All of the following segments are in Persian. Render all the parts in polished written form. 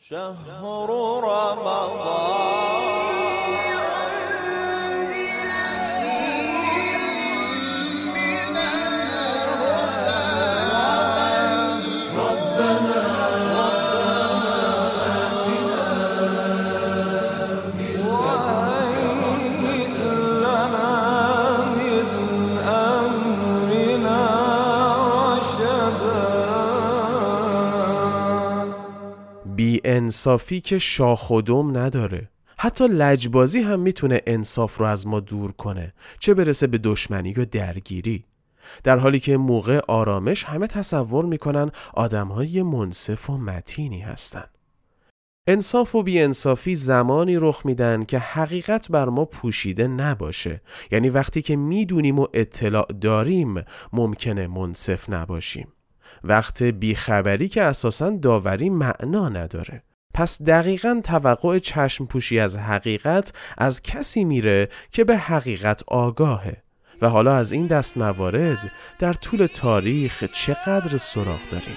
شهر رمضان انصافی که شاخ و دم نداره. حتی لجبازی هم میتونه انصاف رو از ما دور کنه، چه برسه به دشمنی و درگیری. در حالی که موقع آرامش همه تصور میکنن آدمهای منصف و متینی هستن. انصاف و بی‌انصافی زمانی رخ میدن که حقیقت بر ما پوشیده نباشه. یعنی وقتی که میدونیم و اطلاع داریم ممکنه منصف نباشیم. وقت بیخبری که اساساً داوری معنا نداره. پس دقیقاً توقع چشم پوشی از حقیقت از کسی میره که به حقیقت آگاهه. و حالا از این دست موارد در طول تاریخ چقدر سراغ داریم.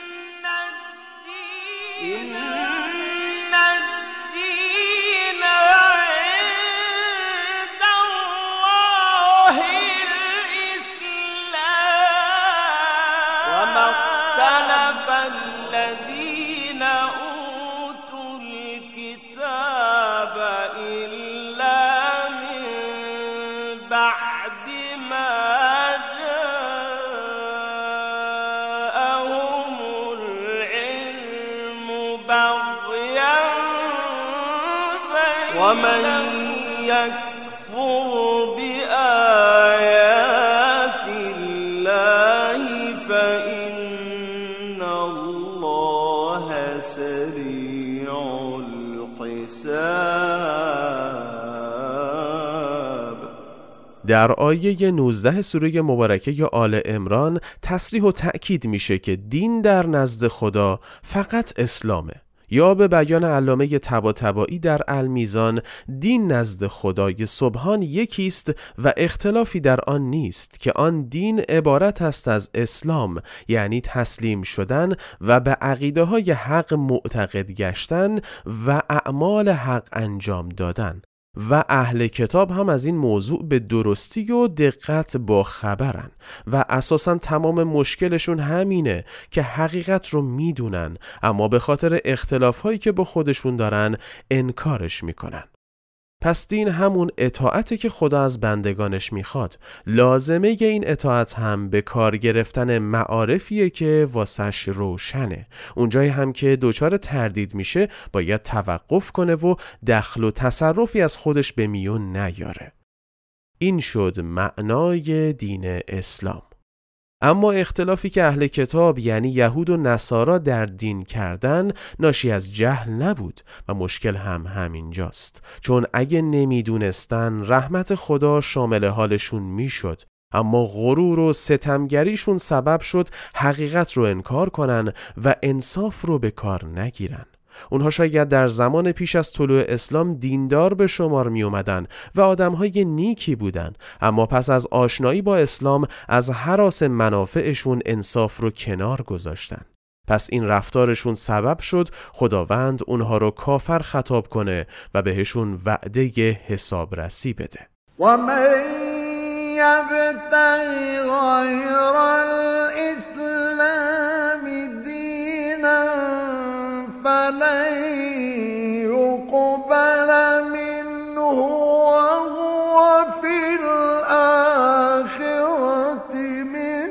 ومن يكفر بآيات الله فإن الله سريع الحساب. در آیه 19 سوره مبارکه آل عمران تصریح و تأکید میشه که دین در نزد خدا فقط اسلامه. یا به بیان علامه طباطبایی در المیزان، دین نزد خدای سبحان یکیست و اختلافی در آن نیست که آن دین عبارت است از اسلام، یعنی تسلیم شدن و به عقیده های حق معتقد گشتن و اعمال حق انجام دادن. و اهل کتاب هم از این موضوع به درستی و دقت با خبرن و اساساً تمام مشکلشون همینه که حقیقت رو میدونن اما به خاطر اختلافهایی که با خودشون دارن انکارش میکنن. پس دین همون اطاعته که خدا از بندگانش میخواد. لازمه این اطاعت هم به کار گرفتن معارفیه که واسش روشنه. اونجایی هم که دچار تردید میشه باید توقف کنه و دخل و تصرفی از خودش به میون نیاره. این شد معنای دین اسلام. اما اختلافی که اهل کتاب یعنی یهود و نصارا در دین کردن ناشی از جهل نبود و مشکل هم همینجاست. چون اگه نمیدونستن رحمت خدا شامل حالشون میشد، اما غرور و ستمگریشون سبب شد حقیقت رو انکار کنن و انصاف رو به کار نگیرن. اونها شاید در زمان پیش از طلوع اسلام دیندار به شمار می اومدن و آدمهای نیکی بودن، اما پس از آشنایی با اسلام از هراس منافعشون انصاف رو کنار گذاشتن. پس این رفتارشون سبب شد خداوند اونها رو کافر خطاب کنه و بهشون وعده حسابرسی بده. و من یبتغی غیر الاسلام دینا فلن يقبل منه وهو في الآخرة من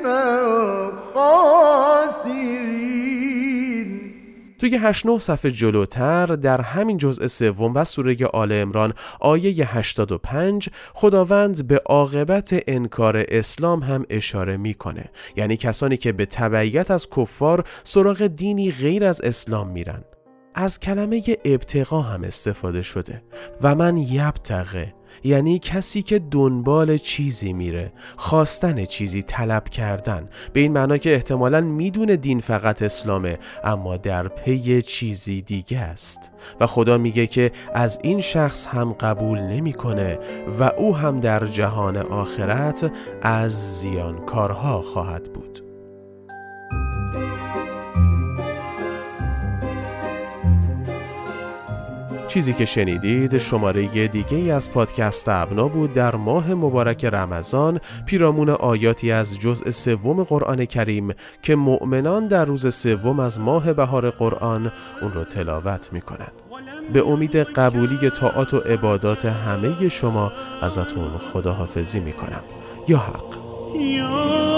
الخاسرين. توی 8-9 صفحه جلوتر در همین جزء سوم و سوره آل عمران آیه 85 خداوند به عاقبت انکار اسلام هم اشاره میکنه. یعنی کسانی که به تبعیت از کفار سراغ دینی غیر از اسلام میرن. از کلمه ابتغا هم استفاده شده و من یبتغه، یعنی کسی که دنبال چیزی میره، خواستن چیزی، طلب کردن، به این معنا که احتمالاً میدونه دین فقط اسلامه اما در پی چیزی دیگه است و خدا میگه که از این شخص هم قبول نمیکنه و او هم در جهان آخرت از زیانکارها خواهد بود. چیزی که شنیدید شماره دیگه از پادکست ابنا بود در ماه مبارک رمضان، پیرامون آیاتی از جزء 3 قرآن کریم که مؤمنان در روز 3 از ماه بهار قرآن اون رو تلاوت میکنن. به امید قبولی طاعات و عبادات همه شما ازتون خداحافظی میکنم. یا حق.